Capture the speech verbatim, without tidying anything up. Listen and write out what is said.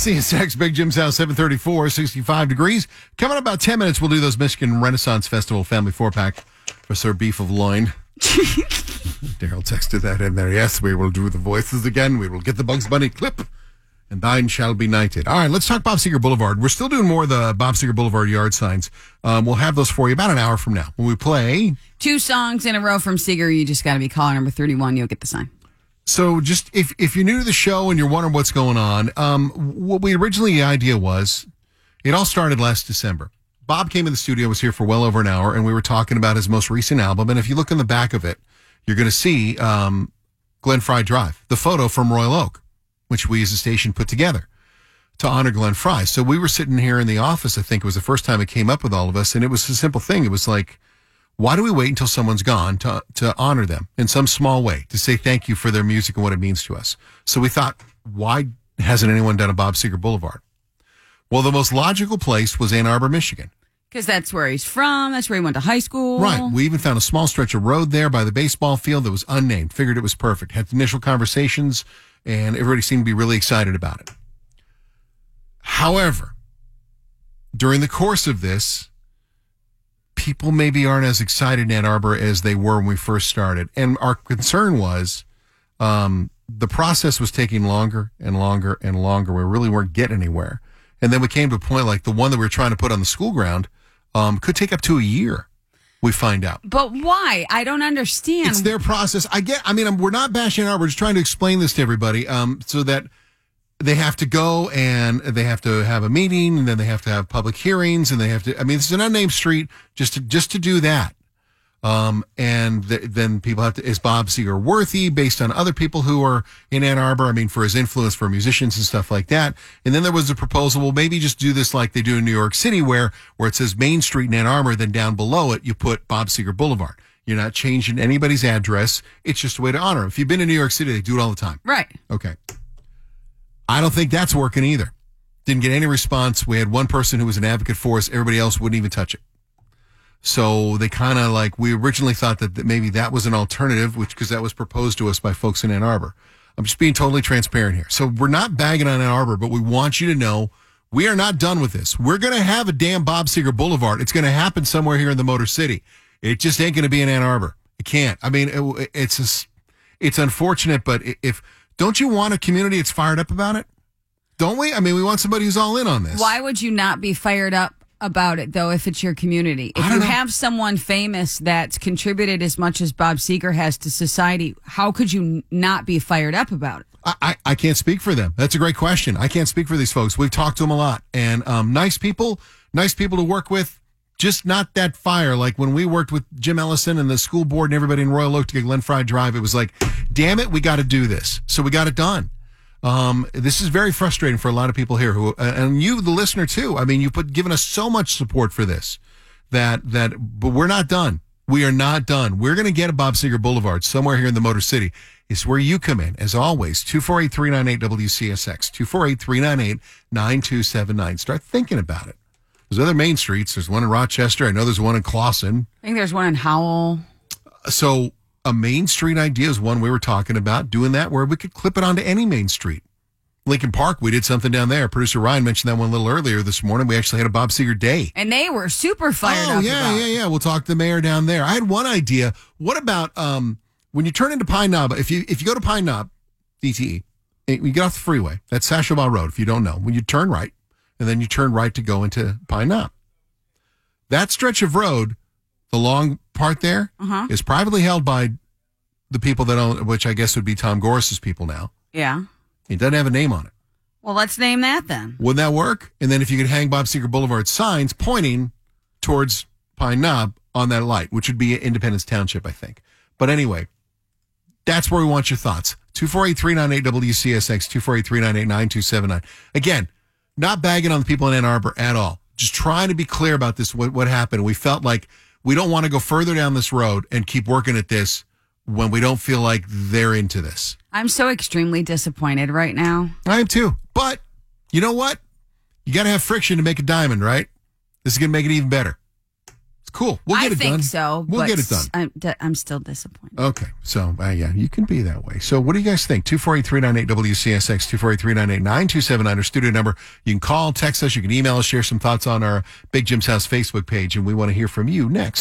C S X, Big Jim's house, seven thirty-four, sixty-five degrees. Coming up about ten minutes, we'll do those Michigan Renaissance Festival family four-pack for Sir Beef of Loin. Daryl texted that in there. Yes, we will do the voices again. We will get the Bugs Bunny clip, and thine shall be knighted. All right, let's talk Bob Seger Boulevard. We're still doing more of the Bob Seger Boulevard yard signs. Um, we'll have those for you about an hour from now when we play two songs in a row from Seger. You just got to be caller number thirty-one. You'll get the sign. So just if, if you're new to the show and you're wondering what's going on, um, what we originally, the idea was, it all started last December. Bob came in the studio, was here for well over an hour, and we were talking about his most recent album. And if you look in the back of it, you're going to see um, Glenn Fry Drive, the photo from Royal Oak, which we as a station put together to honor Glenn Fry. So we were sitting here in the office, I think it was the first time it came up with all of us, and it was a simple thing. It was like, why do we wait until someone's gone to to honor them in some small way, to say thank you for their music and what it means to us? So we thought, why hasn't anyone done a Bob Seger Boulevard? Well, the most logical place was Ann Arbor, Michigan. Because that's where he's from. That's where he went to high school. Right. We even found a small stretch of road there by the baseball field that was unnamed. Figured it was perfect. Had initial conversations, and everybody seemed to be really excited about it. However, during the course of this, people maybe aren't as excited in Ann Arbor as they were when we first started. And our concern was um, the process was taking longer and longer and longer. We really weren't getting anywhere. And then we came to a point like the one that we were trying to put on the school ground um, could take up to a year, we find out. But why? I don't understand. It's their process. I get, I mean, I'm, we're not bashing Ann Arbor. We're just trying to explain this to everybody um, so that they have to go and they have to have a meeting, and then they have to have public hearings, and they have to, I mean, it's an unnamed street just to, just to do that. Um, and th- then people have to, is Bob Seger worthy based on other people who are in Ann Arbor? I mean, for his influence for musicians and stuff like that. And then there was a proposal, well, maybe just do this like they do in New York City, where, where it says Main Street in Ann Arbor, then down below it, you put Bob Seger Boulevard. You're not changing anybody's address. It's just a way to honor him. If you've been in New York City, they do it all the time. Right. Okay. I don't think that's working either. Didn't get any response. We had one person who was an advocate for us. Everybody else wouldn't even touch it. So they kind of like, we originally thought that, that maybe that was an alternative, which, because that was proposed to us by folks in Ann Arbor. I'm just being totally transparent here. So we're not bagging on Ann Arbor, but we want you to know we are not done with this. We're going to have a damn Bob Seger Boulevard. It's going to happen somewhere here in the Motor City. It just ain't going to be in Ann Arbor. It can't. I mean, it, it's just, it's unfortunate, but if, don't you want a community that's fired up about it? Don't we? I mean, we want somebody who's all in on this. Why would you not be fired up about it, though, if it's your community? If you know. have someone famous that's contributed as much as Bob Seger has to society, how could you not be fired up about it? I, I, I can't speak for them. That's a great question. I can't speak for these folks. We've talked to them a lot. And um, nice people, nice people to work with. Just not that fire. Like when we worked with Jim Ellison and the school board and everybody in Royal Oak to get Glenn Fry Drive, it was like, damn it, we got to do this. So we got it done. Um, this is very frustrating for a lot of people here who, uh, and you, the listener too. I mean, you've put, given us so much support for this that, that, but we're not done. We are not done. We're going to get a Bob Seger Boulevard somewhere here in the Motor City. It's where you come in. As always, two four eight, three nine eight, W C S X, two four eight, three nine eight, nine two seven nine. Start thinking about it. There's other main streets. There's one in Rochester. I know there's one in Clawson. I think there's one in Howell. So a main street idea is one we were talking about, doing that where we could clip it onto any main street. Lincoln Park, we did something down there. Producer Ryan mentioned that one a little earlier this morning. We actually had a Bob Seger Day. And they were super fired oh, up yeah, about yeah, yeah. We'll talk to the mayor down there. I had one idea. What about um, when you turn into Pine Knob, if you if you go to Pine Knob, D T E, and you get off the freeway, that's Sashabaw Road, if you don't know. When you turn right, and then you turn right to go into Pine Knob. That stretch of road, the long part there, uh-huh. is privately held by the people that own, which I guess would be Tom Gorris's people now. Yeah. It doesn't have a name on it. Well, let's name that then. Would that work? And then if you could hang Bob Seger Boulevard signs pointing towards Pine Knob on that light, which would be Independence Township, I think. But anyway, that's where we want your thoughts. two four eight, three nine eight, W C S X, two four eight, three nine eight, nine two seven nine. Again, not bagging on the people in Ann Arbor at all. Just trying to be clear about this, what, what happened. We felt like we don't want to go further down this road and keep working at this when we don't feel like they're into this. I'm so extremely disappointed right now. I am too. But you know what? You got to have friction to make a diamond, right? This is going to make it even better. It's Cool. We'll get I it think done. so. We'll but get it done. I'm, I'm still disappointed. Okay. So, uh, yeah, you can be that way. So, what do you guys think? two four eight, three nine eight, W C S X, two four eight, three nine eight, nine two seven nine, our studio number. You can call, text us, you can email us, share some thoughts on our Big Jim's House Facebook page, and we want to hear from you next.